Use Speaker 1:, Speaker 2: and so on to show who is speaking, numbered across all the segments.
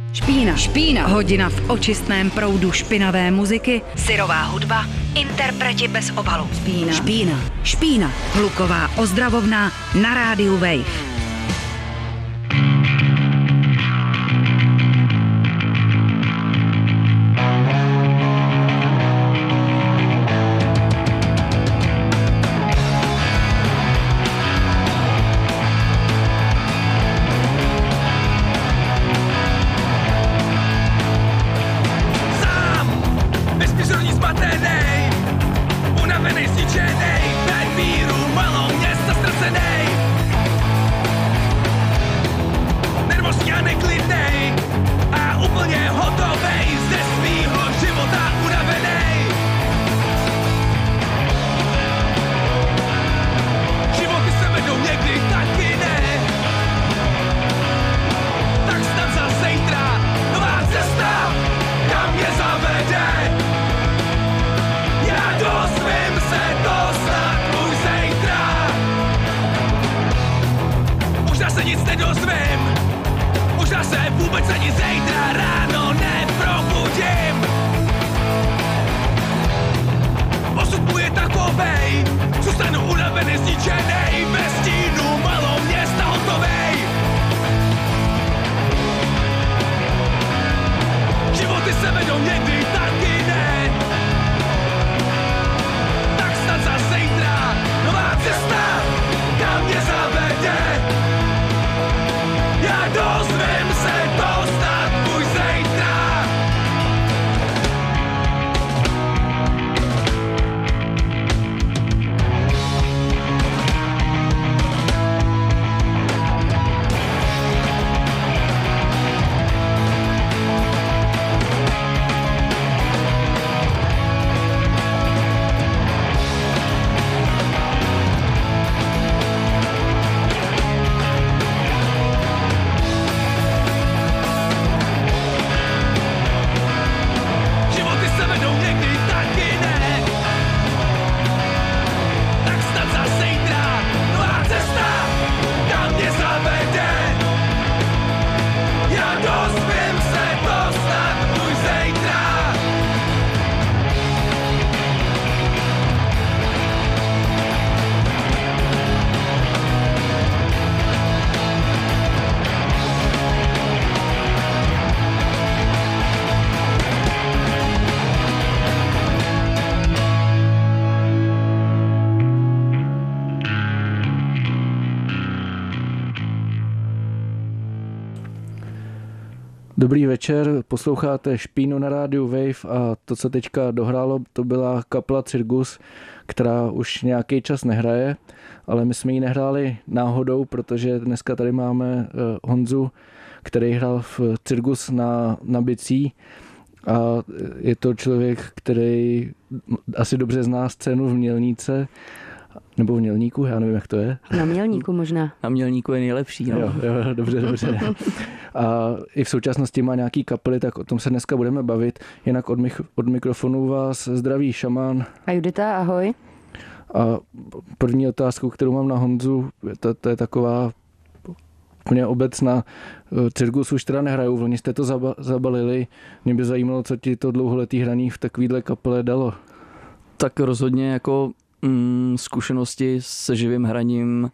Speaker 1: Špína. Hodina v očistném proudu špinavé muziky, syrová hudba, interpreti bez obalu. Špína. Hluková ozdravovna na rádiu Wave.
Speaker 2: Dobrý večer, posloucháte Špínu na rádiu Wave a to, co teďka dohrálo, to byla kapela Cirgus, která už nějaký čas nehraje, ale my jsme ji nehráli náhodou, protože dneska tady máme Honzu, který hrál v Cirgus na bicí a je to člověk, který asi dobře zná scénu v Mělníce, nebo v Mělníku, já nevím, jak to je.
Speaker 3: Na Mělníku možná.
Speaker 4: Na Mělníku je nejlepší. No.
Speaker 2: Jo, dobře. A i v současnosti má nějaký kapely, tak o tom se dneska budeme bavit. Jinak od mikrofonu vás zdraví Šamán.
Speaker 3: A Judita, ahoj.
Speaker 2: A první otázku, kterou mám na Honzu, to je taková úplně obecná. Cirkus už teda nehrajou, vloni jste to zabalili. Mě by zajímalo, co ti to dlouholetý hraní v takovýhle kapele dalo.
Speaker 4: Tak rozhodně jako zkušenosti se živým hraním,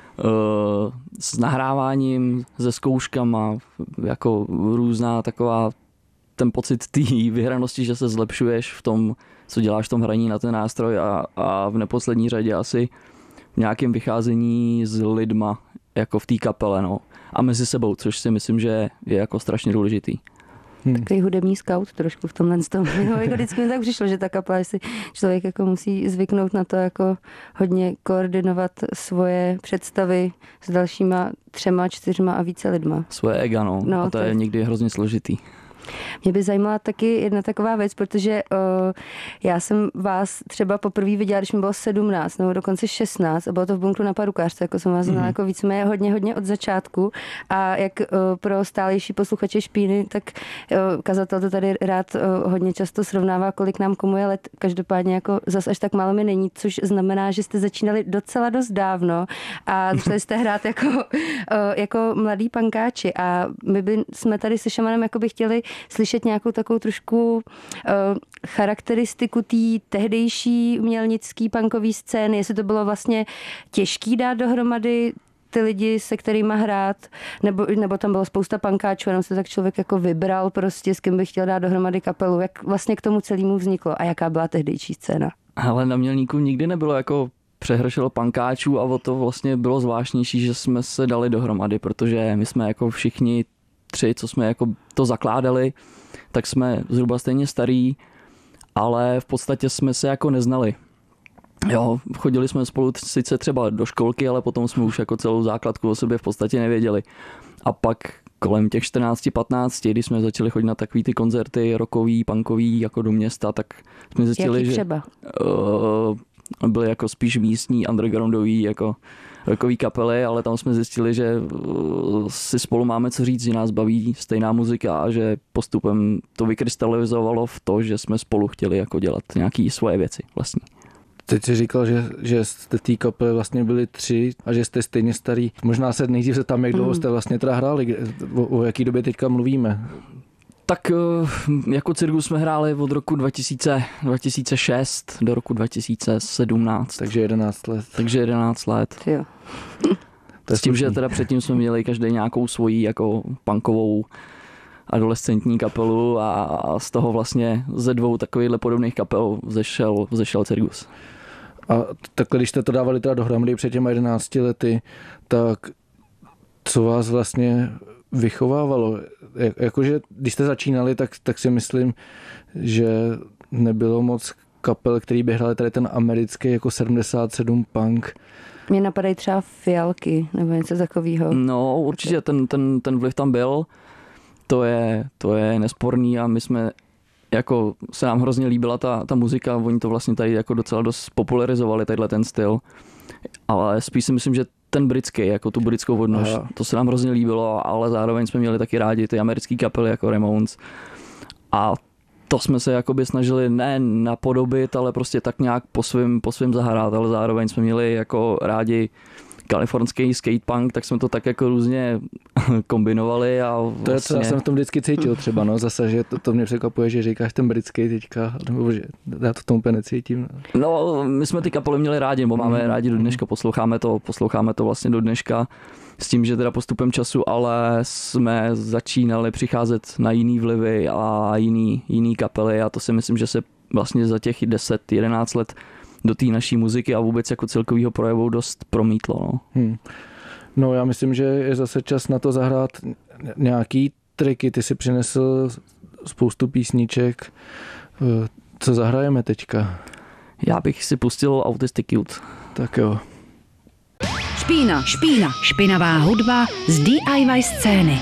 Speaker 4: s nahráváním, se zkouškama, jako různá taková ten pocit té vyhranosti, že se zlepšuješ v tom, co děláš v tom hraní na ten nástroj a v neposlední řadě asi v nějakém vycházení s lidma, jako v té kapele, no. A mezi sebou, což si myslím, že je jako strašně důležitý.
Speaker 3: Takový hudební scout trošku v tomhle tom. Jako vždycky mi tak přišlo, že ta kapela si člověk jako musí zvyknout na to jako hodně koordinovat svoje představy s dalšíma 3, 4 a více lidma.
Speaker 4: Svoje ega, no. A to je někdy hrozně složitý.
Speaker 3: Mě by zajímala taky jedna taková věc, protože já jsem vás třeba poprvé viděla, když mi bylo 17 nebo dokonce 16 a bylo to v bunkru na Parukářce, jako jsem vás znala jako víceméně hodně od začátku a jak pro stálejší posluchače Špíny, tak kazatel to tady rád hodně často srovnává, kolik nám komu je let. Každopádně jako zas až tak málo mi není, což znamená, že jste začínali docela dost dávno a začali jste hrát jako mladý pankáči a my jsme tady se Šamanem jako by chtěli slyšet nějakou takovou trošku charakteristiku té tehdejší mělnický punkový scény, jestli to bylo vlastně těžký dát dohromady ty lidi, se kterýma hrát, nebo tam bylo spousta pankáčů, jenom se tak člověk jako vybral prostě, s kým by chtěl dát dohromady kapelu. Jak vlastně k tomu celému vzniklo a jaká byla tehdejší scéna?
Speaker 4: Ale na Mělníku nikdy nebylo jako přehršelo pankáčů a o to vlastně bylo zvláštnější, že jsme se dali dohromady, protože my jsme jako všichni 3, co jsme jako to zakládali, tak jsme zhruba stejně starý, ale v podstatě jsme se jako neznali. Jo, chodili jsme spolu sice třeba do školky, ale potom jsme už jako celou základku o sobě v podstatě nevěděli. A pak kolem těch 14-15, když jsme začali chodit na takový ty koncerty rockový, punkový, jako do města, tak jsme zjistili, že byly jako spíš místní, undergroundový, jako rockový kapely, ale tam jsme zjistili, že si spolu máme co říct, že nás baví stejná muzika a že postupem to vykrystalizovalo v to, že jsme spolu chtěli jako dělat nějaké svoje věci vlastní.
Speaker 2: Teď jsi říkal, že jste té kapely vlastně byli 3 a že jste stejně starý. Možná se nejdřív se tam, jak dlouho jste vlastně teda hráli, o jaký době teďka mluvíme?
Speaker 4: Tak jako Cirkus jsme hráli od roku 2006 do roku 2017.
Speaker 2: Takže 11 let.
Speaker 4: Takže 11 let.
Speaker 3: Jo.
Speaker 4: S tím, že teda předtím jsme měli každý nějakou svoji jako punkovou adolescentní kapelu a z toho vlastně ze 2 takovýchhle podobných kapel vzešel Cirkus.
Speaker 2: A takhle, když jste to dávali teda dohromady před těma 11 lety, tak co vás vlastně vychovávalo? Jakože když jste začínali, tak si myslím, že nebylo moc kapel, který by hráli tady ten americký jako 77 punk.
Speaker 3: Mně napadají třeba Fialky nebo něco takového.
Speaker 4: No určitě ten vliv tam byl. To je nesporný a my jsme jako se nám hrozně líbila ta muzika, oni to vlastně tady jako docela dost popularizovali, tadyhle ten styl. Ale spíš si myslím, že ten britský, jako tu britskou odnož, to se nám hrozně líbilo, ale zároveň jsme měli taky rádi ty americké kapely jako Ramones. A to jsme se jakoby snažili ne napodobit, ale prostě tak nějak po svým zahrát, ale zároveň jsme měli jako rádi kalifornský skatepunk, tak jsme to tak jako různě kombinovali a vlastně...
Speaker 2: To je, co já jsem v tom vždycky cítil třeba, no, zase, že to mě překvapuje, že říkáš ten britský teďka, nebo že já to v tom úplně necítím.
Speaker 4: No, my jsme ty kapely měli rádi, nebo máme rádi do dneška, posloucháme to vlastně do dneška, s tím, že teda postupem času, ale jsme začínali přicházet na jiný vlivy a jiný kapely a to si myslím, že se vlastně za těch 10-11 let do té naší muziky a vůbec jako celkovýho projevu dost promítlo. No.
Speaker 2: No já myslím, že je zase čas na to zahrát nějaký triky. Ty si přinesl spoustu písniček. Co zahrajeme teďka?
Speaker 4: Já bych si pustil Autistic Youth.
Speaker 2: Tak jo.
Speaker 1: Špína, špinavá hudba z DIY scény.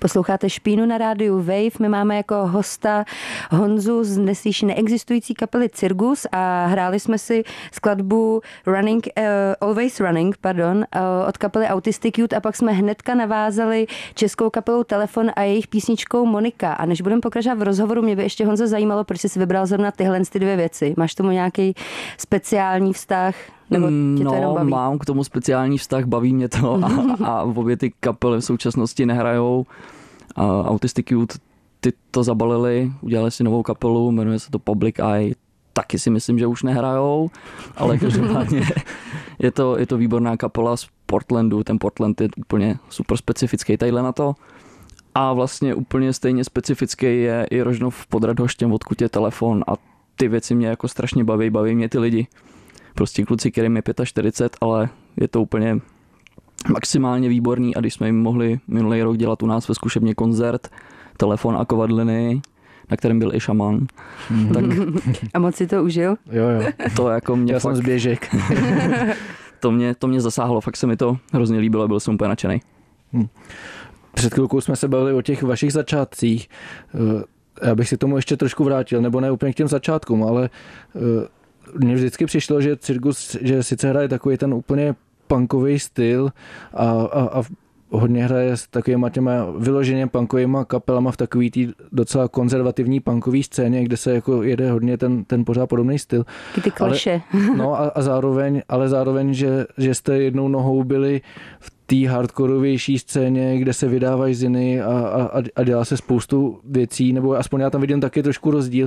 Speaker 3: Posloucháte Špínu na rádiu Wave. My máme jako hosta Honzu z dnes již neexistující kapely Cirgus a hráli jsme si skladbu Always Running, od kapely Autistic Youth a pak jsme hnedka navázali českou kapelou Telefon a jejich písničkou Monika. A než budeme pokračovat v rozhovoru, mě by ještě, Honzo, zajímalo, proč jsi vybral zrovna tyhle ty dvě věci. Máš tomu nějaký speciální vztah? Nebo tě to jenom baví?
Speaker 4: Mám k tomu speciální vztah, baví mě to a obě ty kapely v současnosti nehrajou. Autistic Youth, ty to zabalili, udělali si novou kapelu, jmenuje se to Public Eye, taky si myslím, že už nehrajou, ale každopádně je to výborná kapela z Portlandu, ten Portland je úplně super specifický tadyhle na to. A vlastně úplně stejně specifický je i Rožnov pod Radhoštěm, odkud je Telefon a ty věci mě jako strašně baví mě ty lidi. Prostě kluci, kterým je 45, ale je to úplně maximálně výborný a když jsme jim mohli minulý rok dělat u nás ve zkušebně koncert, Telefon a Kovadliny, na kterém byl i šaman. Tak
Speaker 3: a moc si to užil?
Speaker 2: Jo.
Speaker 4: To jako mě
Speaker 2: já
Speaker 4: fakt,
Speaker 2: jsem zběžek.
Speaker 4: to mě zasáhlo, fakt se mi to hrozně líbilo, byl jsem úplně nadšenej.
Speaker 2: Před chvilkou jsme se bavili o těch vašich začátcích. Já bych si tomu ještě trošku vrátil, nebo ne úplně k těm začátkům, ale mně vždycky přišlo, že Cirgus, že sice hraje takový ten úplně punkový styl a hodně hraje s takovýma těma vyloženě punkovýma kapelama v takový tý docela konzervativní punkový scéně, kde se jako jede hodně ten pořád podobný styl.
Speaker 3: Ty kleše.
Speaker 2: A zároveň, že jste jednou nohou byli v té hardkorovější scéně, kde se vydávají ziny a dělá se spoustu věcí, nebo aspoň já tam vidím taky trošku rozdíl.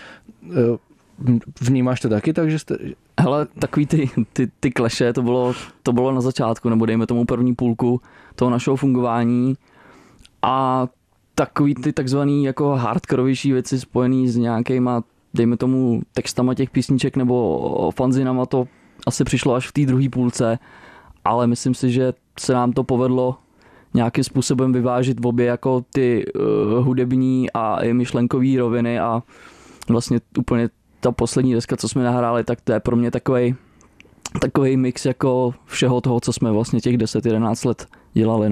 Speaker 2: Vnímáš to taky, takže jste...
Speaker 4: Hele, takový ty kleše, to bylo na začátku, nebo dejme tomu první půlku toho našeho fungování a takový ty takzvaný jako hardkorovější věci spojený s nějakýma, dejme tomu, textama těch písniček nebo fanzinama, to asi přišlo až v té druhé půlce, ale myslím si, že se nám to povedlo nějakým způsobem vyvážit obě jako ty hudební a i myšlenkový roviny a vlastně úplně ta poslední deska, co jsme nahráli, tak to je pro mě takový mix jako všeho toho, co jsme vlastně těch 10-11 let dělali.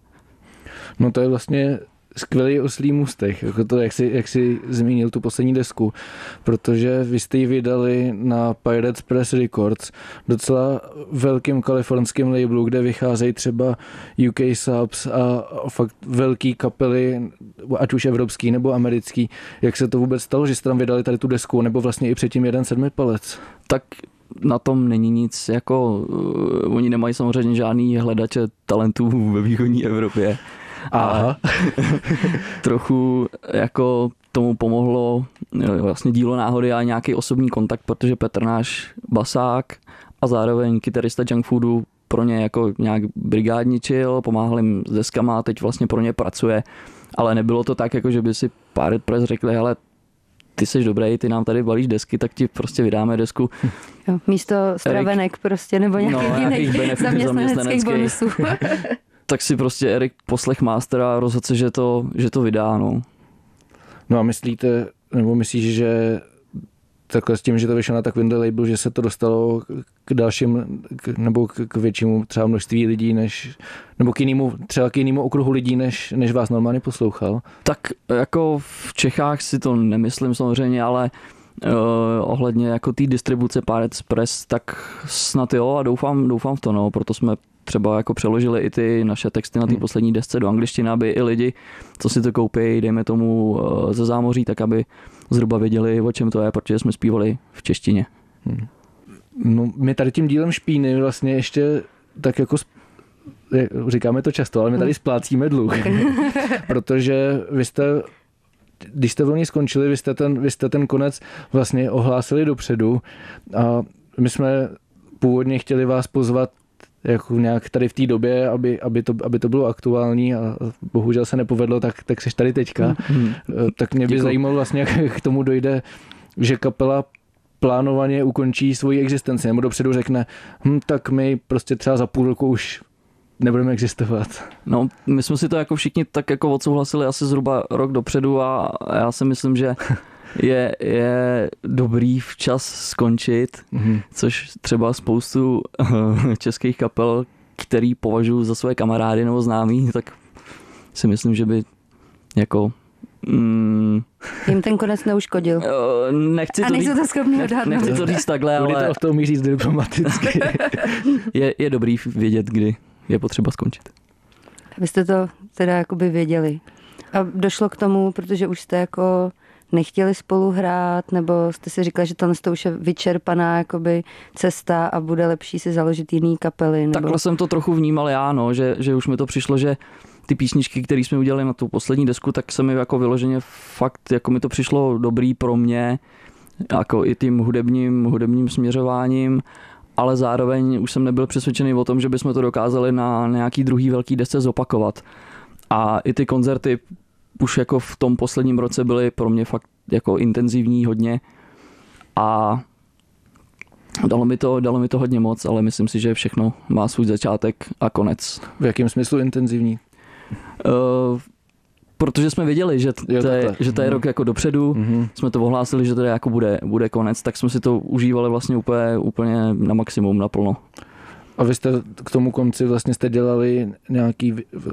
Speaker 2: No to je vlastně skvělý oslý můstek, jako to, jak jsi zmínil tu poslední desku, protože vy jste ji vydali na Pirates Press Records, docela velkým kalifornským labelu, kde vycházejí třeba UK Subs a fakt velký kapely, ať už evropský nebo americký. Jak se to vůbec stalo, že jste tam vydali tady tu desku, nebo vlastně i předtím jeden sedmipalec?
Speaker 4: Tak na tom není nic, jako oni nemají samozřejmě žádný hledače talentů ve východní Evropě. A trochu jako tomu pomohlo vlastně dílo náhody a nějaký osobní kontakt, protože Petr náš basák a zároveň kytarista Junk Foodu pro ně jako nějak brigádničil, pomáhal jim s deskama a teď vlastně pro ně pracuje, ale nebylo to tak, jako že by si Pirate Press řekli, hele, ty jsi dobrý, ty nám tady balíš desky, tak ti prostě vydáme desku.
Speaker 3: Jo, místo stravenek prostě, nebo nějakých jiných zaměstnaneckých bonusů.
Speaker 4: Tak si prostě Erik poslech master a rozhodl se, že to vydá.
Speaker 2: No a myslíš, že takhle s tím, že to vyšlo na takovýmhle label, že se to dostalo k dalším, nebo k většímu třeba množství lidí, nebo k jinému okruhu lidí, než vás normálně poslouchal? Tak
Speaker 4: jako v Čechách si to nemyslím samozřejmě, ale ohledně jako té distribuce Pirates Press, tak snad jo a doufám v to, proto jsme třeba jako přeložili i ty naše texty na té poslední desce do angličtiny, aby i lidi, co si to koupí, dejme tomu ze zámoří, tak aby zhruba věděli, o čem to je, protože jsme zpívali v češtině.
Speaker 2: No, my tady tím dílem Špíny vlastně ještě tak jako říkáme to často, ale my tady splácíme dluh, protože když jste vloni skončili, vy jste ten konec vlastně ohlásili dopředu a my jsme původně chtěli vás pozvat jako nějak tady v té době, aby to bylo aktuální a bohužel se nepovedlo, tak seš tady teďka. Tak mě by zajímalo vlastně, jak k tomu dojde, že kapela plánovaně ukončí svoji existenci, nebo dopředu řekne, tak my prostě třeba za půl roku už nebudeme existovat.
Speaker 4: No, my jsme si to jako všichni tak jako odsouhlasili asi zhruba rok dopředu a já si myslím, že je dobrý včas skončit, což třeba spoustu českých kapel, který považuji za své kamarády nebo známí, tak si myslím, že by jako...
Speaker 3: Jim ten konec neuškodil.
Speaker 4: Nechci
Speaker 3: a nejsou to schopni odhadnout.
Speaker 4: Nechci to říct takhle, ale...
Speaker 2: Budete o tom říct diplomaticky.
Speaker 4: je dobrý vědět, kdy je potřeba skončit.
Speaker 3: Vy jste to teda jakoby věděli. A došlo k tomu, protože už jste jako nechtěli spolu hrát, nebo jste si říkali, že to už je vyčerpaná jakoby cesta a bude lepší si založit jiný kapely? Nebo...
Speaker 4: Takhle jsem to trochu vnímal já, no, že už mi to přišlo, že ty písničky, které jsme udělali na tu poslední desku, tak se mi jako vyloženě fakt, jako mi to přišlo dobrý pro mě, jako i tím hudebním směřováním, ale zároveň už jsem nebyl přesvědčený o tom, že bychom to dokázali na nějaký druhý velký desce zopakovat. A i ty koncerty už jako v tom posledním roce byly pro mě fakt jako intenzivní hodně a dalo mi to hodně moc, ale myslím si, že všechno má svůj začátek a konec.
Speaker 2: V jakém smyslu intenzivní?
Speaker 4: Protože jsme věděli, že to je rok jako dopředu, jsme to ohlásili, že to jako bude konec, tak jsme si to užívali vlastně úplně na maximum, naplno.
Speaker 2: A vy jste k tomu konci vlastně jste dělali nějaký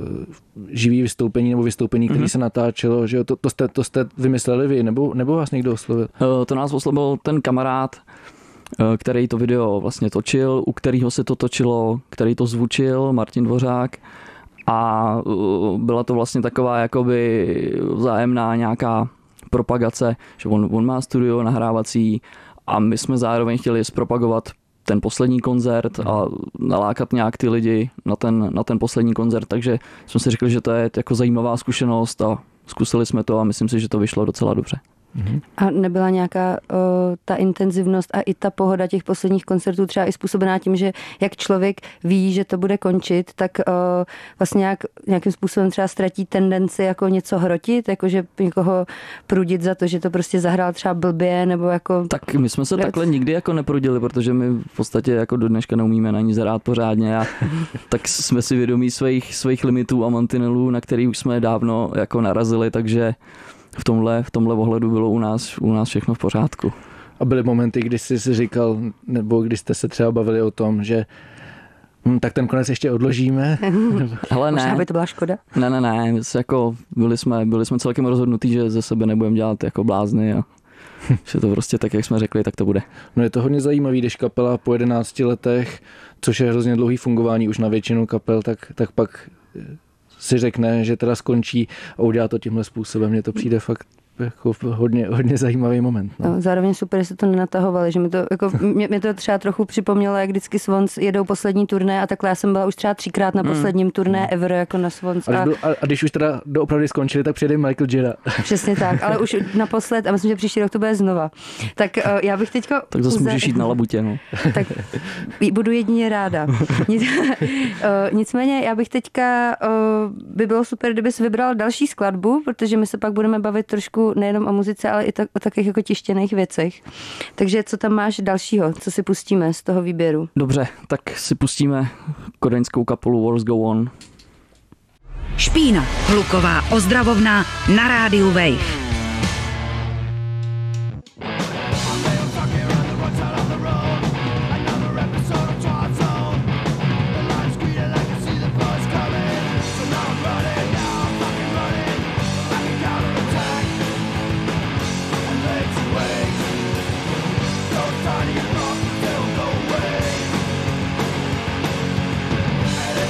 Speaker 2: živý vystoupení nebo vystoupení, které se natáčelo, že jo? To jste vymysleli vy, nebo vás někdo oslovil?
Speaker 4: To nás oslovil ten kamarád, který to video vlastně točil, u kterého se to točilo, který to zvučil, Martin Dvořák. A byla to vlastně taková jakoby vzájemná nějaká propagace, že on má studio nahrávací a my jsme zároveň chtěli zpropagovat ten poslední koncert a nalákat nějak ty lidi na ten poslední koncert, takže jsme si řekli, že to je jako zajímavá zkušenost a zkusili jsme to a myslím si, že to vyšlo docela dobře.
Speaker 3: A nebyla nějaká ta intenzivnost a i ta pohoda těch posledních koncertů třeba i způsobená tím, že jak člověk ví, že to bude končit, tak vlastně nějakým způsobem třeba ztratí tendenci jako něco hrotit, jakože někoho prudit za to, že to prostě zahrál třeba blbě, nebo jako...
Speaker 4: Tak my jsme se takhle nikdy jako neprudili, protože my v podstatě jako do dneška neumíme na ní zahrát pořádně a tak jsme si vědomí svých limitů a mantinelů, na který už jsme dávno jako narazili, takže v tomhle ohledu bylo u nás všechno v pořádku.
Speaker 2: A byly momenty, kdy jsi si říkal, nebo když jste se třeba bavili o tom, že tak ten konec ještě odložíme?
Speaker 4: Ale ne.
Speaker 3: Možná by to byla škoda?
Speaker 4: Ne. Jako byli jsme celkem rozhodnutí, že ze sebe nebudeme dělat jako blázny a že to prostě tak, jak jsme řekli, tak to bude.
Speaker 2: No je to hodně zajímavý, když kapela po 11 letech, což je hrozně dlouhý fungování už na většinu kapel, tak pak si řekne, že teda skončí a udělá to tímhle způsobem. Mně to přijde fakt jako hodně zajímavý moment. No.
Speaker 3: Zároveň super, že se to nenatahovali, že mě to třeba trochu připomnělo, jak vždycky Swans jedou poslední turné a takhle já jsem byla už třeba 3krát na posledním turné ever jako na Swans.
Speaker 2: A když už teda doopravdy skončili, tak přijede Michael Gira.
Speaker 3: Přesně tak, ale už naposled a myslím, že příští rok to bude znova. Tak já bych teďko...
Speaker 4: Tak zase můžeš jít na labutě, no.
Speaker 3: Tak budu jedině ráda. Nicméně já bych teďka, by bylo super, kdybys vybral další skladbu, protože my se pak budeme bavit trošku nejenom o muzice, ale i o takových jako tištěných věcech. Takže co tam máš dalšího? Co si pustíme z toho výběru?
Speaker 4: Dobře, tak si pustíme kodaňskou kapelu Wars Go On.
Speaker 1: Špína, hluková ozdravovna na rádiu Wave.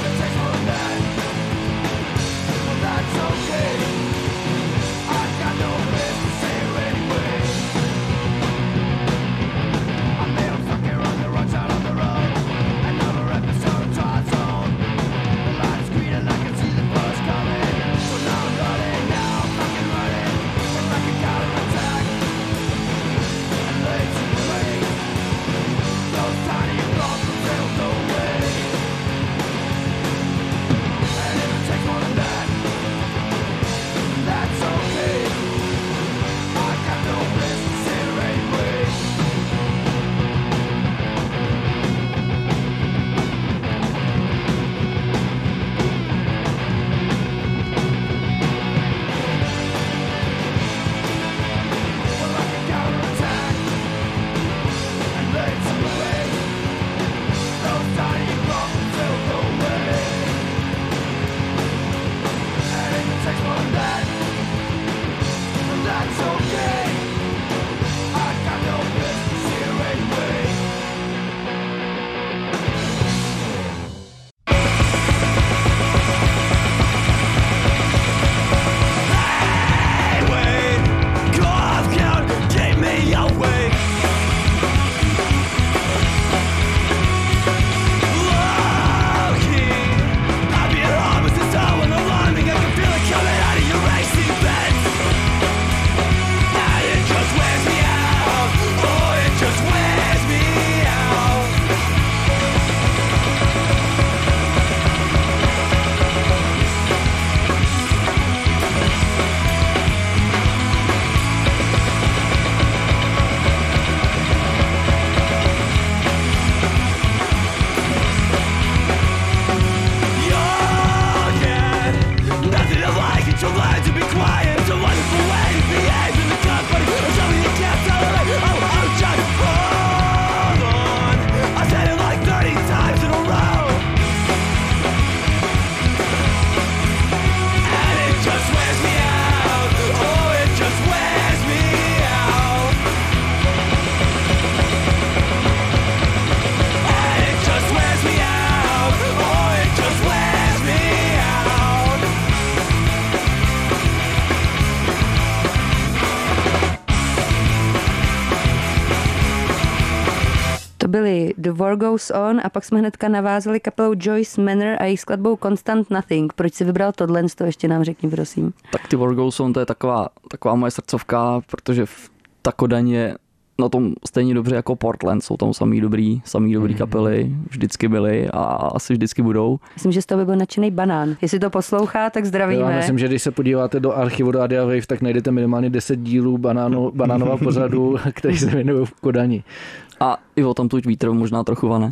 Speaker 5: Got no
Speaker 3: byly The War Goes On a pak jsme hnedka navázali kapelou Joyce Manor a jejich skladbou Constant Nothing. Proč si vybral tohle, to ještě nám řekni, prosím.
Speaker 4: Tak ty War Goes On, to je taková moje srdcovka, protože ta Kodaň je na tom stejně dobře jako Portland. Jsou tam samý dobrý kapely, vždycky byly a asi vždycky budou.
Speaker 3: Myslím, že z toho by byl nadšený Banán. Jestli to poslouchá, tak zdravíme.
Speaker 2: Já myslím, že když se podíváte do archivu Radia Wave, tak najdete minimálně 10 dílů Banánova pořadu, který se jmenují v Kodani.
Speaker 4: A i o tam tuď vítr možná trochu vane.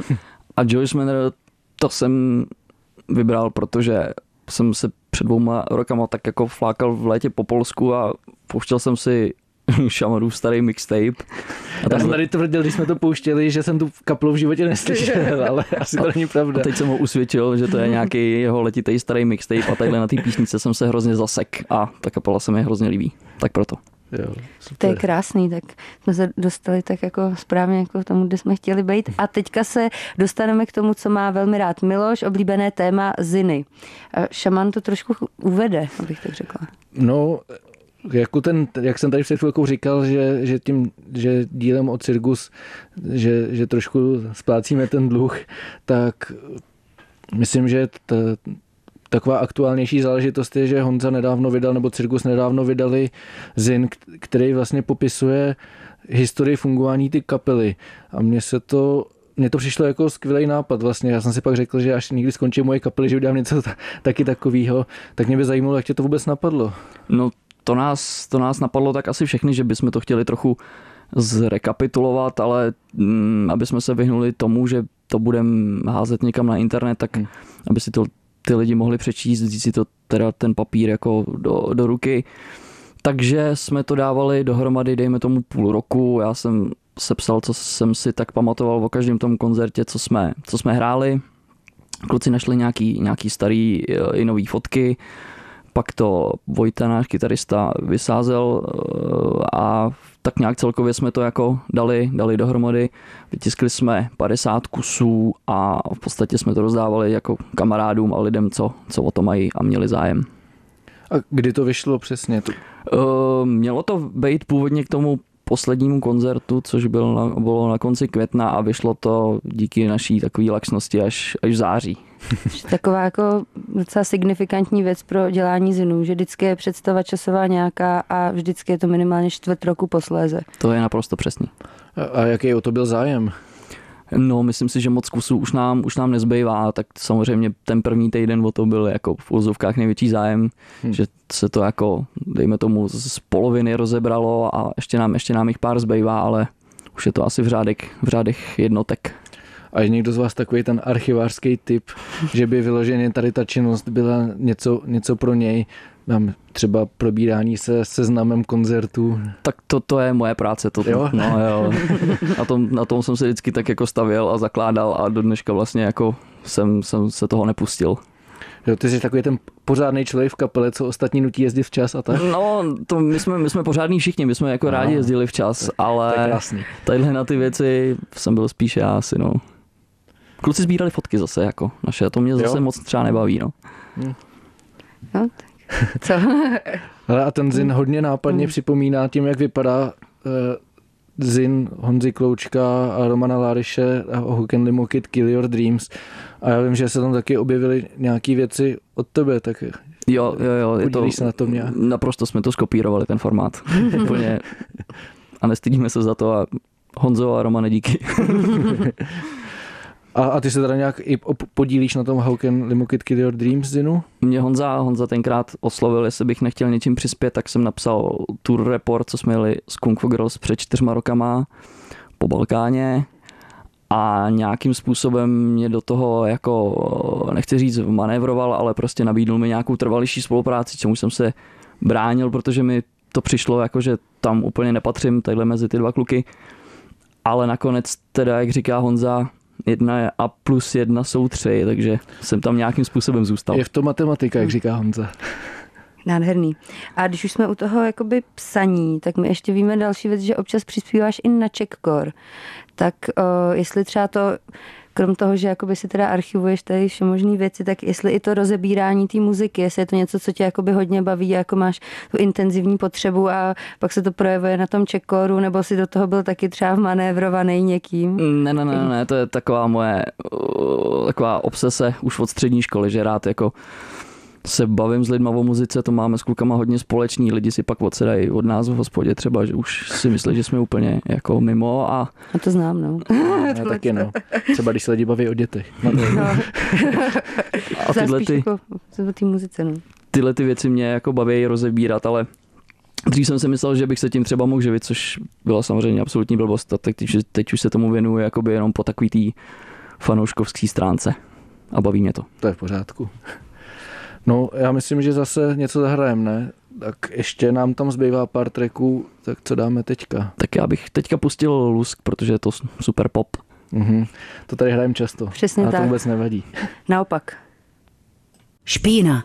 Speaker 4: A Joyce Manor, to jsem vybral, protože jsem se před 2 rokama tak jako flákal v létě po Polsku a pouštěl jsem si Šamarův starý mixtape.
Speaker 2: Já jsem tady tvrdil, když jsme to pouštěli, že jsem tu kapelu v životě neslyšel, ale asi to není pravda.
Speaker 4: A teď jsem ho usvědčil, že to je nějaký jeho letitej starý mixtape a takhle na té písnice jsem se hrozně zasek a ta kapela se mi hrozně líbí. Tak proto.
Speaker 2: Jo,
Speaker 3: to je krásný, tak jsme se dostali tak jako správně jako k tomu, kde jsme chtěli být. A teďka se dostaneme k tomu, co má velmi rád Miloš, oblíbené téma Ziny. Šaman to trošku uvede, abych tak řekla.
Speaker 2: No, jako jak jsem tady před chvilkou říkal, že dílem o Cirkus, že trošku splácíme ten dluh, tak myslím, že taková aktuálnější záležitost je, že Honza nedávno vydal, nebo Cirkus nedávno vydali zin, který vlastně popisuje historii fungování ty kapely. A mně to přišlo jako skvělý nápad vlastně. Já jsem si pak řekl, že až někdy skončí moje kapely, že udělám něco taky takového, tak mě by zajímalo, jak tě to vůbec napadlo.
Speaker 4: No to nás napadlo tak asi všechny, že bychom to chtěli trochu zrekapitulovat, ale aby jsme se vyhnuli tomu, že to budeme házet někam na internet, tak aby si to ty lidi mohli přečíst, vzít si to teda ten papír jako do ruky. Takže jsme to dávali dohromady, dejme tomu půl roku. Já jsem sepsal, co jsem si tak pamatoval o každém tom koncertě, co jsme hráli. Kluci našli nějaký starý i nový fotky. Pak to Vojta, náš kytarista, vysázel a tak nějak celkově jsme to jako dali dohromady. Vytiskli jsme 50 kusů a v podstatě jsme to rozdávali jako kamarádům a lidem, co o to mají a měli zájem.
Speaker 2: A kdy to vyšlo přesně?
Speaker 4: Mělo to být původně k tomu poslednímu koncertu, což bylo na konci května a vyšlo to díky naší takové laxnosti až v září.
Speaker 3: Taková jako docela signifikantní věc pro dělání zinů, že vždycky je představa časová nějaká a vždycky je to minimálně 4 roku posléze.
Speaker 4: To je naprosto přesný.
Speaker 2: A jaký o to byl zájem?
Speaker 4: No, myslím si, že moc kusů už nám nezbývá, tak samozřejmě ten první týden o to byl jako v úzovkách největší zájem, že se to jako, dejme tomu, z poloviny rozebralo a ještě nám jich pár zbývá, ale už je to asi v řádech jednotek.
Speaker 2: A je někdo z vás takový ten archivářský typ, že by vyloženě tady ta činnost byla něco pro něj, třeba probírání se seznamem koncertů?
Speaker 4: Tak to je moje práce.
Speaker 2: Jo?
Speaker 4: No, jo. Na tom jsem se vždycky tak jako stavěl a zakládal a do dneška vlastně jako jsem se toho nepustil.
Speaker 2: Jo, ty jsi takový ten pořádný člověk v kapele, co ostatní nutí jezdit včas a tak?
Speaker 4: No, to my jsme pořádní všichni, my jsme jako rádi jezdili včas, ale tadyhle na ty věci jsem byl spíš já asi, no. Kluci sbírali fotky zase jako naše, to mě zase moc třeba nebaví, no.
Speaker 3: No, tak co?
Speaker 2: Ale a ten zin hodně nápadně připomíná tím, jak vypadá zin Honzy Kloučka a Romana Láryše a How Can Limokid Kill Your Dreams. A já vím, že se tam taky objevily nějaký věci od tebe, tak
Speaker 4: jo,
Speaker 2: podílíš se na tom nějak.
Speaker 4: Naprosto jsme to skopírovali, ten formát. Úplně. A nestydíme se za to a Honzo a Romane díky.
Speaker 2: A ty se teda nějak i podílíš na tom How Can Limokid Kill Your Dreams zinu?
Speaker 4: Mě Honza tenkrát oslovil, jestli bych nechtěl něčím přispět, tak jsem napsal tour report, co jsme jeli s Kung Fu Girls před 4 rokama po Balkáně a nějakým způsobem mě do toho jako, nechci říct manévroval, ale prostě nabídnul mi nějakou trvalější spolupráci, čemu jsem se bránil, protože mi to přišlo jako, že tam úplně nepatřím tadyhle mezi ty 2 kluky, ale nakonec teda, jak říká Honza, 1 a plus 1 jsou 3, takže jsem tam nějakým způsobem zůstal.
Speaker 2: Je v tom matematika, jak říká Honza.
Speaker 3: Nádherný. A když už jsme u toho jakoby psaní, tak my ještě víme další věc, že občas přispíváš i na Czechcore. Tak jestli třeba to krom toho, že jakoby si teda archivuješ tady všemožný věci, tak jestli i to rozebírání té muziky, jestli je to něco, co tě jakoby hodně baví, jako máš tu intenzivní potřebu a pak se to projevuje na tom checkoru, nebo si do toho byl taky třeba vmanévrovaný někým?
Speaker 4: Ne, to je taková moje taková obsese už od střední školy, že rád jako se bavím s lidma o muzice, to máme s klukama hodně společný, lidi si pak odsedají od nás v hospodě třeba, že už si myslí, že jsme úplně jako mimo a
Speaker 3: to znám, no.
Speaker 2: Já taky, no. Třeba když se lidi baví o dětech.
Speaker 3: No.
Speaker 4: A
Speaker 3: tyhle
Speaker 4: ty věci mě jako baví rozebírat, ale dřív jsem si myslel, že bych se tím třeba mohl živit, což byla samozřejmě absolutní blbost, a teď už se tomu věnuju jakoby jenom po takový tý fanouškovský stránce a baví mě to.
Speaker 2: To je v pořádku. No, já myslím, že zase něco zahrajeme, ne? Tak ještě nám tam zbývá pár tracků, tak co dáme teďka?
Speaker 4: Tak já bych teďka pustil Lusk, protože je to super pop.
Speaker 2: To tady hrajeme často.
Speaker 3: Přesně
Speaker 2: tak.
Speaker 3: A
Speaker 2: to vůbec nevadí.
Speaker 3: Naopak.
Speaker 1: Špína.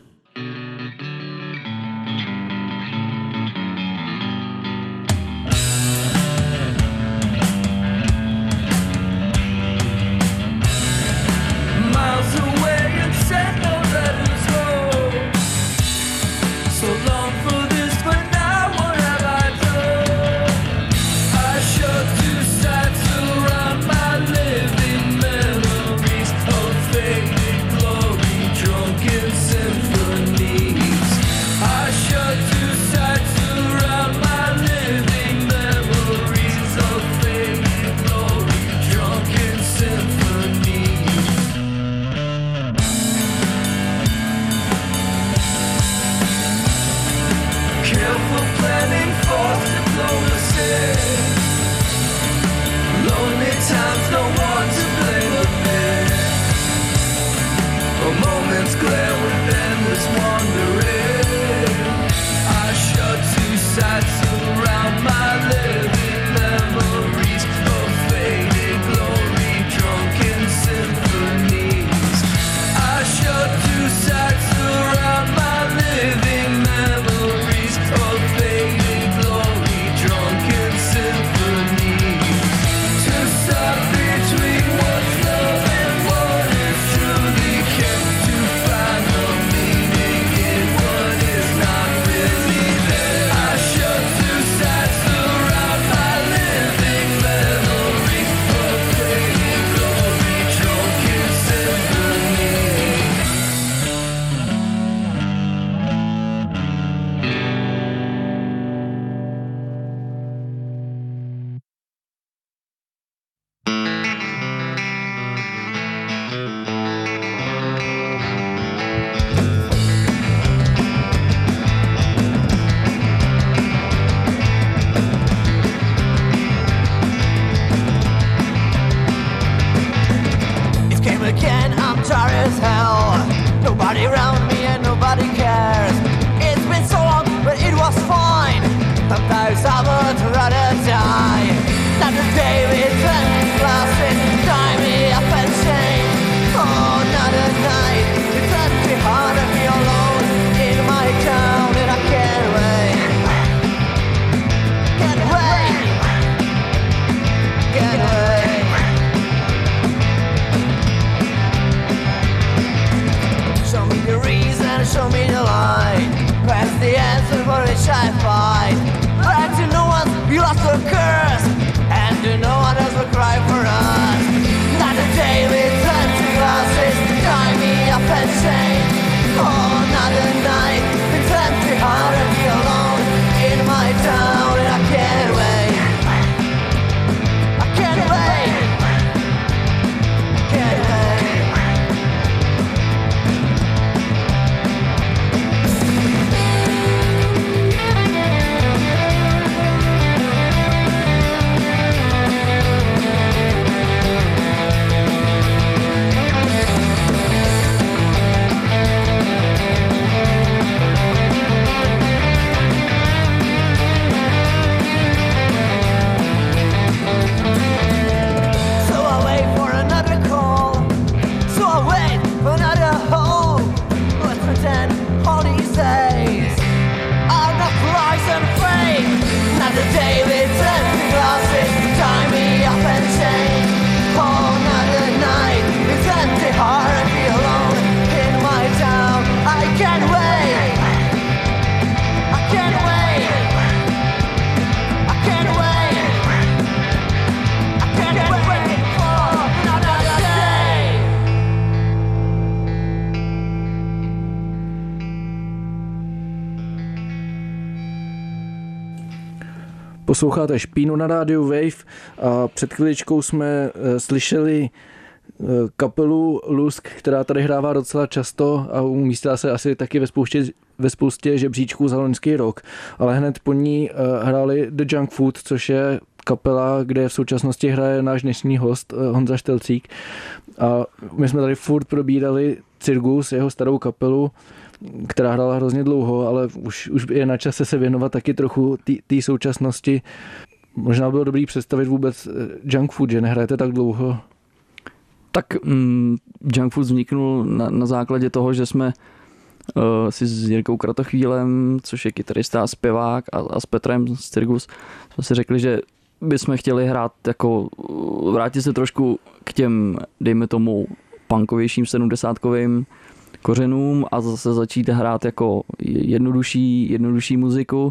Speaker 2: Posloucháte Špínu na rádiu Wave a před chviličkou jsme slyšeli kapelu Lusk, která tady hrává docela často a umístila se asi taky ve spoustě žebříčků za loňský rok. Ale hned po ní hráli The Junk Food, což je kapela, kde v současnosti hraje náš dnešní host Honza Štelcík. A my jsme tady furt probírali Cirgus, jeho starou kapelu, která hrála hrozně dlouho, ale už je na čase se věnovat taky trochu té současnosti. Možná bylo dobrý představit vůbec Junk Food, že nehrajete tak dlouho.
Speaker 4: Tak Junk Food vzniknul na základě toho, že jsme si s Jirkou Kratochvílem, což je kytarista a zpěvák, a s Petrem z Cirgus, jsme si řekli, že bychom chtěli hrát jako vrátit se trošku k těm, dejme tomu, punkovějším 70kovým kořenům a zase začít hrát jako jednodušší muziku.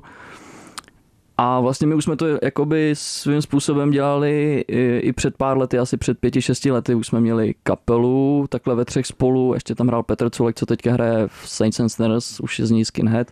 Speaker 4: A vlastně my už jsme to jakoby svým způsobem dělali i před pár lety, asi před 5-6 lety už jsme měli kapelu, takhle ve 3 spolu, ještě tam hrál Petr Culek, co teďka hraje v Saints and Sinners, už je z ní skinhead.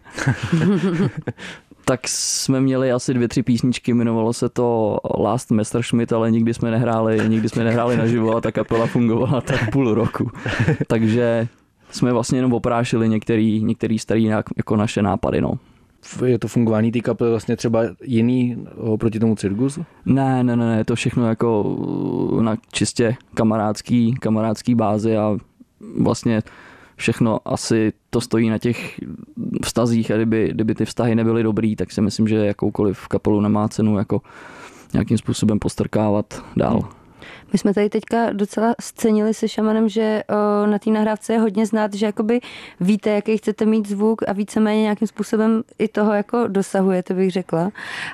Speaker 4: Tak jsme měli asi 2-3 písničky, jmenovalo se to Last Messerschmitt, ale nikdy jsme nehráli naživo a ta kapela fungovala tak půl roku. Takže jsme vlastně jenom oprášili některý starý jako naše nápady, no.
Speaker 2: Je to fungování té kapely vlastně třeba jiný oproti tomu Cirkusu?
Speaker 4: Ne, je to všechno jako na čistě kamarádský bázi a vlastně všechno asi to stojí na těch vztazích a kdyby ty vztahy nebyly dobrý, tak si myslím, že jakoukoliv kapelu nemá cenu jako nějakým způsobem postrkávat dál.
Speaker 3: My jsme tady teďka docela scenili se Šamanem, že na té nahrávce je hodně znát, že jakoby víte, jaký chcete mít zvuk a víceméně nějakým způsobem i toho jako dosahujete, bych řekla.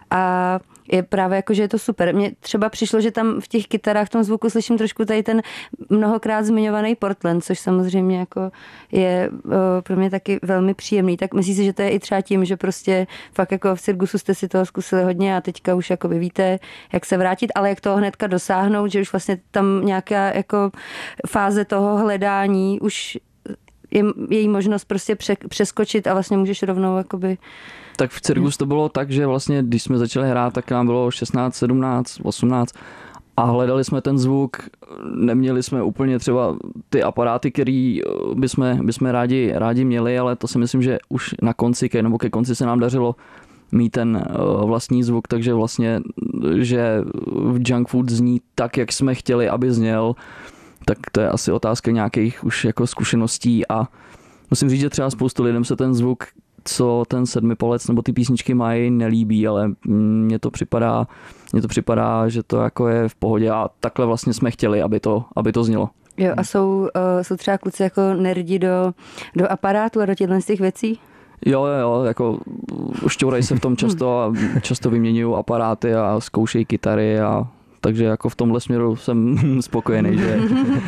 Speaker 3: A je právě jako, že je to super. Mně třeba přišlo, že tam v těch kytarách v tom zvuku slyším trošku tady ten mnohokrát zmiňovaný Portland, což samozřejmě jako je pro mě taky velmi příjemný. Tak myslím si, že to je i třeba tím, že prostě fakt jako v Cirkusu jste si toho zkusili hodně a teďka už jakoby víte, jak se vrátit, ale jak toho hnedka dosáhnout, že už vlastně tam nějaká jako fáze toho hledání už je její možnost prostě přeskočit a vlastně můžeš rovnou jakoby.
Speaker 4: Tak v Cirkus to bylo tak, že vlastně když jsme začali hrát, tak nám bylo 16, 17, 18 a hledali jsme ten zvuk, neměli jsme úplně třeba ty aparáty, který bychom rádi měli, ale to si myslím, že už na konci, nebo ke konci se nám dařilo mít ten vlastní zvuk, takže vlastně, že v Junk Food zní tak, jak jsme chtěli, aby zněl, tak to je asi otázka nějakých už jako zkušeností a musím říct, že třeba spoustu lidem se ten zvuk, co ten sedmipalec nebo ty písničky mají, nelíbí, ale mně to připadá, že to jako je v pohodě a takhle vlastně jsme chtěli, aby to znělo.
Speaker 3: Jo, a jsou třeba kluci jako nerdi do aparátu a do těchto z těch věcí?
Speaker 4: Jo, jako šťourají se v tom často a často vyměňují aparáty a zkoušejí kytary a takže jako v tomhle směru jsem spokojený, že...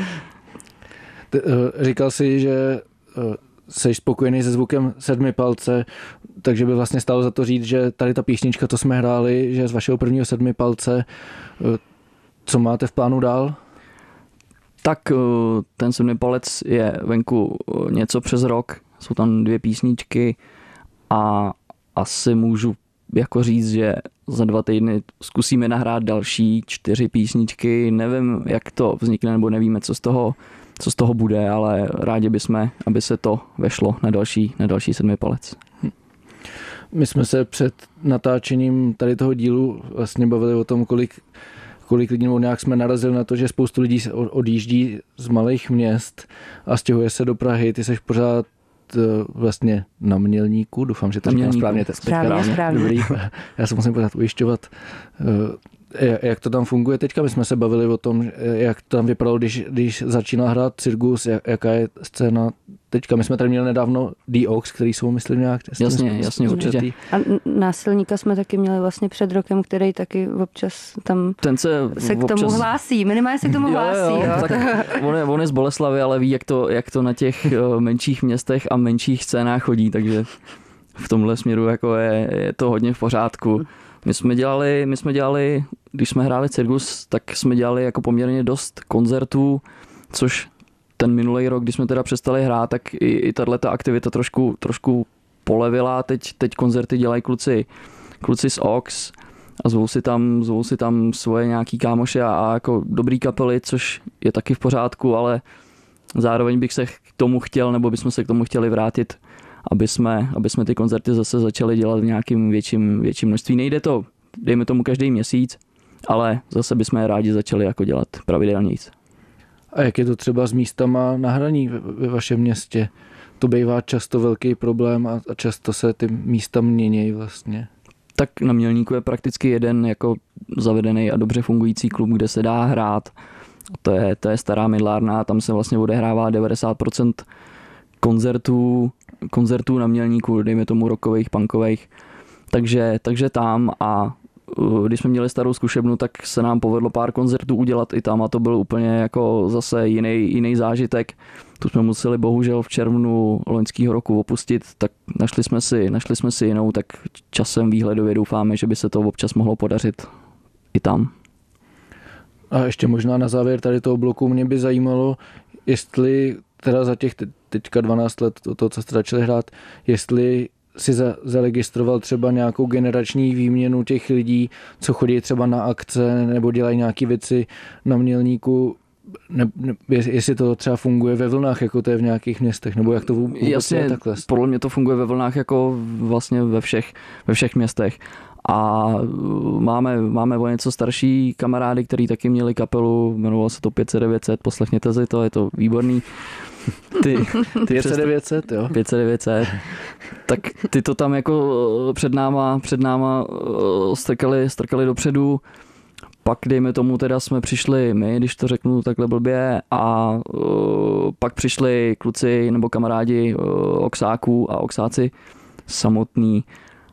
Speaker 2: Říkal jsi, že jsi spokojený se zvukem sedmipalce, takže by vlastně stálo za to říct, že tady ta písnička, to jsme hráli, že z vašeho prvního sedmipalce, co máte v plánu dál?
Speaker 4: Tak ten sedmipalec je venku něco přes rok, jsou tam 2 písničky a asi můžu jako říct, že za 2 týdny zkusíme nahrát další 4 písničky, nevím, jak to vznikne, nebo nevíme, co z toho bude, ale rádi bychom, aby se to vešlo na další sedmipalec.
Speaker 2: My jsme se před natáčením tady toho dílu vlastně bavili o tom, kolik lidí, nebo nějak jsme narazili na to, že spoustu lidí odjíždí z malých měst a stěhuje se do Prahy. Ty seš pořád vlastně na Mělníku, doufám, že to říkám správně.
Speaker 3: Správně.
Speaker 2: Dobrý. Já se musím pořád ujišťovat. Jak to tam funguje teďka? My jsme se bavili o tom, jak to tam vypadalo, když začínal hrát Cirkus, jaká je scéna teďka. My jsme tady měli nedávno The Ox, který jsou, myslím, nějak...
Speaker 4: Jasně, určitě.
Speaker 3: A Násilníka jsme taky měli vlastně před rokem, který taky občas tam se k tomu hlásí. Minimálně se k tomu hlásí. Jo.
Speaker 4: Tak on je z Boleslavy, ale ví, jak to na těch menších městech a menších scénách chodí, takže v tomhle směru jako je to hodně v pořádku. My jsme dělali, když jsme hráli Cirkus, tak jsme dělali jako poměrně dost koncertů, což ten minulý rok, když jsme teda přestali hrát, tak i tato aktivita trošku polevila. Teď koncerty dělají kluci z Ox a zvou si tam svoje nějaký kámoše a jako dobrý kapely, což je taky v pořádku, ale zároveň bych se k tomu chtěl, nebo bychom se k tomu chtěli vrátit, aby jsme ty koncerty zase začali dělat v nějakým větším množství. Nejde to, dejme tomu každý měsíc, ale zase bychom je rádi začali jako dělat pravidelnějc.
Speaker 2: A jak je to třeba s místama na hraní ve vašem městě? To bývá často velký problém a často se ty místa mění vlastně.
Speaker 4: Tak na Mělníku je prakticky jeden jako zavedený a dobře fungující klub, kde se dá hrát. To je Stará Mydlárna, tam se vlastně odehrává 90% koncertů na Mělníku, dejme tomu rockových, punkových. Takže tam, a když jsme měli Starou zkušebnu, tak se nám povedlo pár koncertů udělat i tam a to byl úplně jako zase jiný zážitek. Tu jsme museli bohužel v červnu loňského roku opustit, tak našli jsme si jinou, tak časem výhledově doufáme, že by se to občas mohlo podařit i tam.
Speaker 2: A ještě možná na závěr tady toho bloku mě by zajímalo, jestli teda za těch teďka 12 let to, co jste začali hrát, jestli si zaregistroval třeba nějakou generační výměnu těch lidí, co chodí třeba na akce nebo dělají nějaké věci na Mělníku, jestli to třeba funguje ve vlnách, jako to je v nějakých městech, nebo jak to vůbec je takhle?
Speaker 4: Podle mě to funguje ve vlnách jako vlastně ve všech městech. A máme o něco starší kamarády, který taky měli kapelu, jmenovalo se to 500, poslechněte si to, je to výborný. Ty
Speaker 2: 500, jo.
Speaker 4: 500, tak ty to tam jako před náma strkali dopředu. Pak dejme tomu teda jsme přišli my, když to řeknu takhle blbě, a pak přišli kluci nebo kamarádi Oxáků a Oxáci samotný,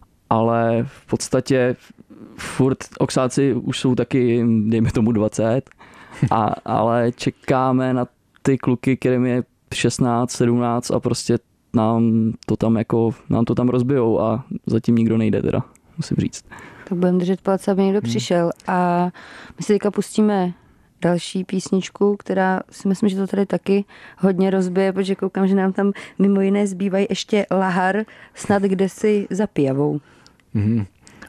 Speaker 4: ale v podstatě furt Oxáci už jsou taky, dejme tomu 20, ale čekáme na ty kluky, kterým je 16, 17 a prostě nám to tam rozbijou a zatím nikdo nejde teda, musím říct.
Speaker 3: Tak budeme držet palce, aby někdo přišel. A my si teďka pustíme další písničku, která si myslím, že to tady taky hodně rozbije, protože koukám, že nám tam mimo jiné zbývají ještě Lahar, snad kdesi za Pijavou.
Speaker 2: Mm-hmm.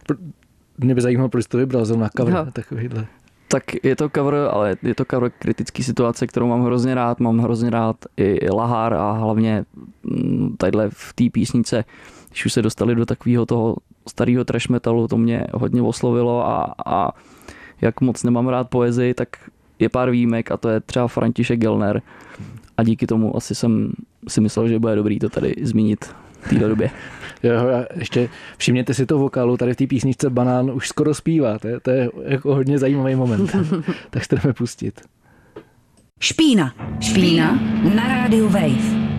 Speaker 2: Mě by zajímalo, proč to vybral zrovna cover takovýhle.
Speaker 4: Tak je to cover, ale je to cover kritické situace, kterou mám hrozně rád. Mám hrozně rád i Lahar a hlavně tadyhle v té písnice, když už se dostali do takového toho starého trash metalu, to mě hodně oslovilo a jak moc nemám rád poezii, tak je pár výjimek a to je třeba František Gelner a díky tomu asi jsem si myslel, že bude dobrý to tady zmínit v této době.
Speaker 2: Jo, ještě všimněte si to vokálu, tady v té písničce Banán už skoro zpívá, to je jako hodně zajímavý moment, tak se jdeme pustit.
Speaker 1: Špína na rádiu Wave.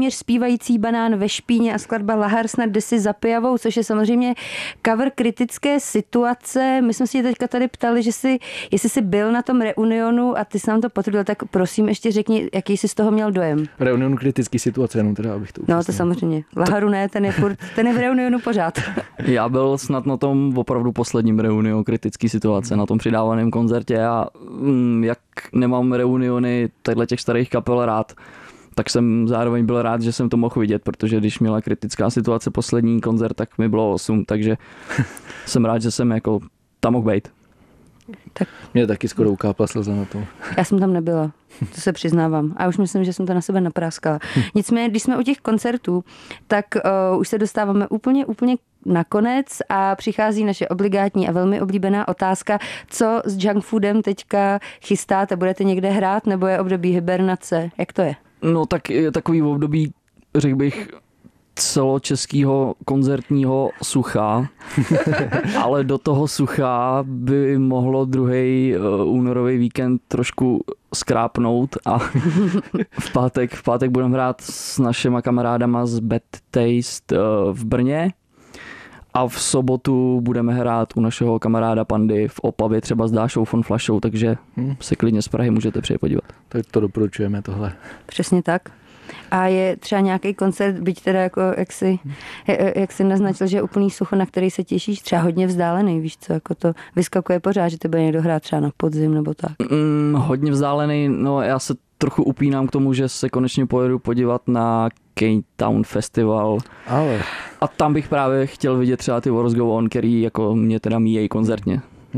Speaker 3: téměř zpívající banán ve špíně a skladba Lahar snad jde si za pijavou, což je samozřejmě cover kritické situace. My jsme si tě teďka tady ptali, jestli jsi byl na tom Reunionu a ty jsi nám to potvrdil, tak prosím ještě řekni, jaký jsi z toho měl dojem.
Speaker 2: Reunionu kritické situace, jenom teda, abych to
Speaker 3: No to samozřejmě. Laharu ne, ten je v Reunionu pořád.
Speaker 4: Já byl snad na tom opravdu posledním Reunionu kritické situace, na tom přidávaném koncertě a jak nemám Reuniony těch starých kapel rád, tak jsem zároveň byl rád, že jsem to mohl vidět, protože když měla kritická situace poslední koncert, tak mi bylo 8, takže jsem rád, že jsem jako tam mohl být.
Speaker 3: Tak.
Speaker 2: Mě taky skoro ukápla slza na tom.
Speaker 3: Já jsem tam nebyla, to se přiznávám. A už myslím, že jsem to na sebe napráskala. Nicméně, když jsme u těch koncertů, tak už se dostáváme úplně nakonec a přichází naše obligátní a velmi oblíbená otázka, co s junk foodem teďka chystáte? Budete někde hrát nebo je období hibernace? Jak to je?
Speaker 4: No tak je takový období, řekl bych, celočeského koncertního sucha, ale do toho sucha by mohlo druhý únorový víkend trošku skrápnout a v pátek budeme hrát s našima kamarádama z Bad Taste v Brně a v sobotu budeme hrát u našeho kamaráda Pandy v Opavě třeba s Dášou von Flašou, takže se klidně z Prahy můžete přijet podívat.
Speaker 2: Tak to doporučujeme tohle.
Speaker 3: Přesně tak. A je třeba nějaký koncert, byť teda jako, jak jsi naznačil, že je úplný sucho, na který se těšíš, třeba hodně vzdálený, víš co, jako to vyskakuje pořád, že to bude někdo hrát třeba na podzim nebo tak.
Speaker 4: Hodně vzdálený, no já se trochu upínám k tomu, že se konečně pojedu podívat na K-Town Festival.
Speaker 2: Ale.
Speaker 4: A tam bych právě chtěl vidět třeba ty Wars Go On, který jako mě teda míjejí koncertně.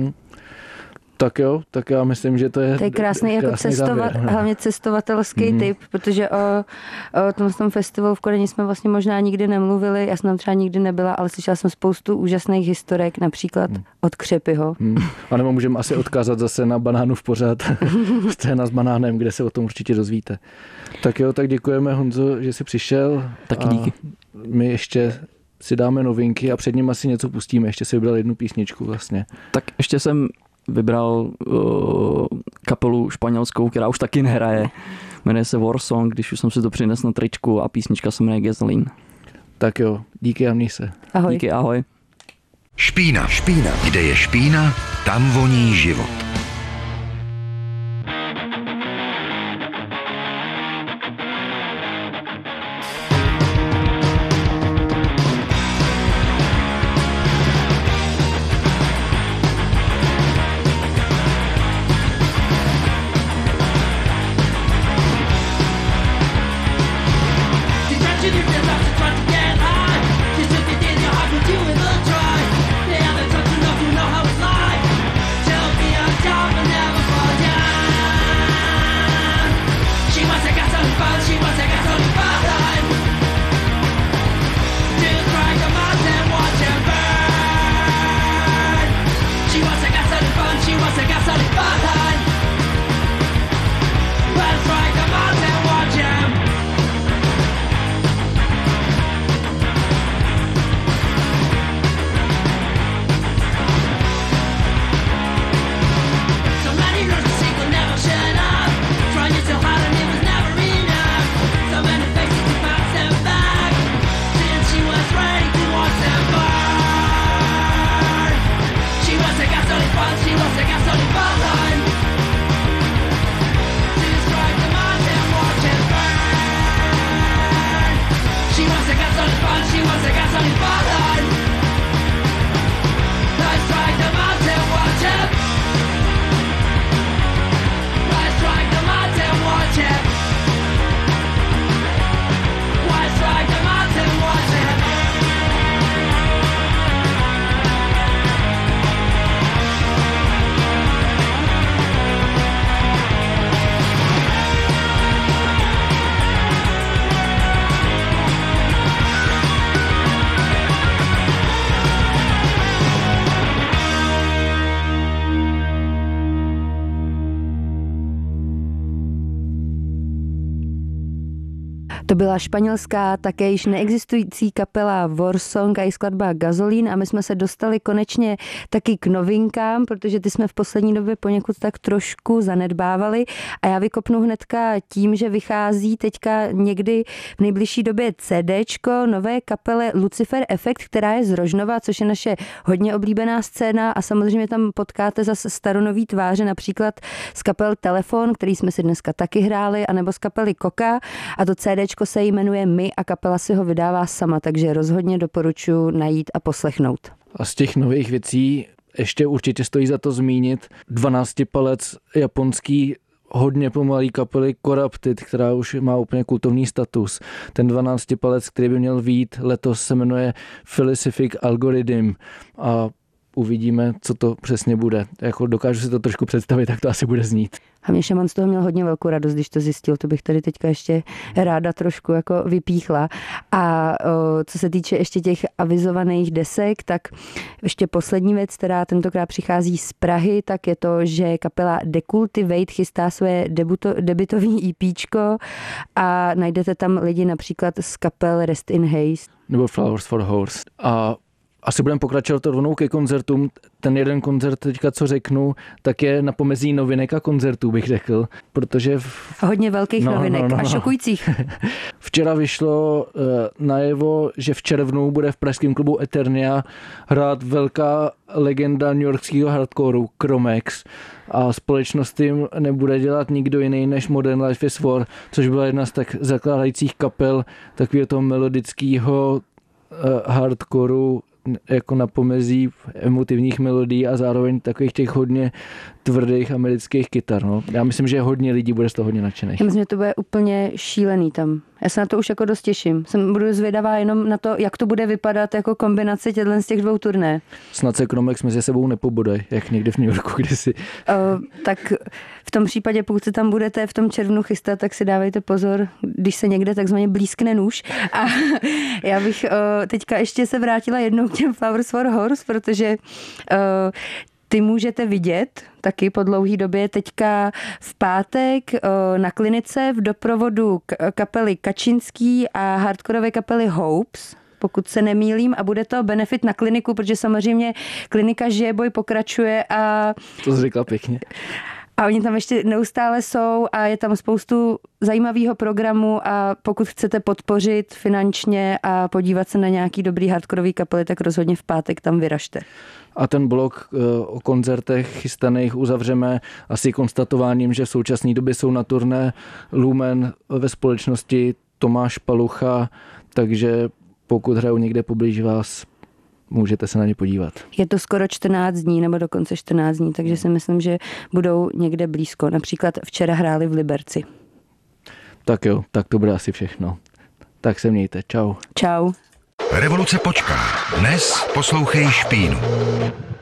Speaker 2: Tak jo, tak já myslím, že to je
Speaker 3: krásný jako hlavně cestovatelský tip, protože o tom festivalu v Kodani jsme vlastně možná nikdy nemluvili, já jsem tam třeba nikdy nebyla, ale slyšela jsem spoustu úžasných historek, například od Křepyho.
Speaker 2: A nebo můžeme asi odkázat zase na Banánu v pořad, scéna s banánem, kde se o tom určitě dozvíte. Tak jo, tak děkujeme, Honzo, že jsi přišel.
Speaker 4: Taky díky.
Speaker 2: My ještě si dáme novinky a před ním asi něco pustíme, ještě si vybral jednu písničku vlastně.
Speaker 4: Tak ještě jsem vybral kapelu španělskou, která už taky nehraje. Jmenuje se Warsong, když už jsem si to přinesl na tričku a písnička se jmenuje Gasoline.
Speaker 2: Tak jo, díky a měj se.
Speaker 3: Ahoj.
Speaker 4: Díky, ahoj.
Speaker 5: Špína. Kde je špína, tam voní život.
Speaker 3: To byla španělská, také již neexistující kapela Warsong a její skladba Gazolín a my jsme se dostali konečně taky k novinkám, protože ty jsme v poslední době poněkud tak trošku zanedbávali a já vykopnu hnedka tím, že vychází teďka někdy v nejbližší době CDčko nové kapele Lucifer Effect, která je z Rožnova, což je naše hodně oblíbená scéna a samozřejmě tam potkáte zase staronový tváře, například z kapel Telefon, který jsme si dneska taky hráli, anebo z kapely Koka a to CDčko se jmenuje My a kapela si ho vydává sama, takže rozhodně doporučuji najít a poslechnout.
Speaker 2: A z těch nových věcí ještě určitě stojí za to zmínit 12-palec japonský hodně pomalý kapely Corrupted, která už má úplně kultovní status. Ten 12-palec, který by měl vyjít letos, se jmenuje Philosophic Algorithm a uvidíme, co to přesně bude. Jako dokážu si to trošku představit, jak to asi bude znít.
Speaker 3: Hlavně Šaman z toho měl hodně velkou radost, když to zjistil, to bych tady teďka ještě ráda trošku jako vypíchla. A co se týče ještě těch avizovaných desek, tak ještě poslední věc, která tentokrát přichází z Prahy, tak je to, že kapela Decultivate chystá své debutový EPčko a najdete tam lidi například z kapel Rest in Haste.
Speaker 2: Nebo Flowers for Horse. A asi budeme pokračovat rovnou ke koncertům. Ten jeden koncert teďka, co řeknu, tak je na pomezí novinek a koncertů, bych řekl, protože...
Speaker 3: Hodně velkých novinek a šokujících.
Speaker 2: Včera vyšlo najevo, že v červnu bude v pražském klubu Eternia hrát velká legenda newyorského hardcoreu Chromex a společnost jim nebude dělat nikdo jiný než Modern Life is War, což byla jedna z tak zakládajících kapel takového toho melodického hardcoreu, jako na pomezí emotivních melodií a zároveň takových těch hodně tvrdých amerických kytar. No. Já myslím, že hodně lidí bude z toho hodně nadšených.
Speaker 3: Já myslím, že to bude úplně šílený tam. Já se na to už jako dost těším. Budu zvědavá jenom na to, jak to bude vypadat jako kombinace z těch dvou turné.
Speaker 2: Snad se Chromex mezi sebou nepobodaj, jak někde v New Yorku kdysi.
Speaker 3: Tak v tom případě, pokud se tam budete v tom červnu chystat, tak si dávejte pozor, když se někde takzvaně blízkne nůž. A já bych teďka ještě se vrátila jednou k těm Flowers for Horse, protože ty můžete vidět taky po dlouhý době teďka v pátek na klinice v doprovodu kapely Kačinský a hardkorové kapely Hopes, pokud se nemýlím, a bude to benefit na kliniku, protože samozřejmě klinika Žije boj pokračuje a...
Speaker 2: To jsi řekla pěkně.
Speaker 3: A oni tam ještě neustále jsou a je tam spoustu zajímavého programu a pokud chcete podpořit finančně a podívat se na nějaký dobrý hardkorový kapely, tak rozhodně v pátek tam vyražte.
Speaker 2: A ten blok o koncertech chystaných uzavřeme asi konstatováním, že v současné době jsou na turné Lumen ve společnosti Tomáš Palucha, takže pokud hrajou někde poblíž vás, můžete se na ně podívat.
Speaker 3: Je to skoro 14 dní, nebo dokonce 14 dní, takže si myslím, že budou někde blízko. Například včera hráli v Liberci.
Speaker 2: Tak jo, tak to bude asi všechno. Tak se mějte. Čau.
Speaker 3: Čau.
Speaker 5: Revoluce počká. Dnes poslouchej Špínu.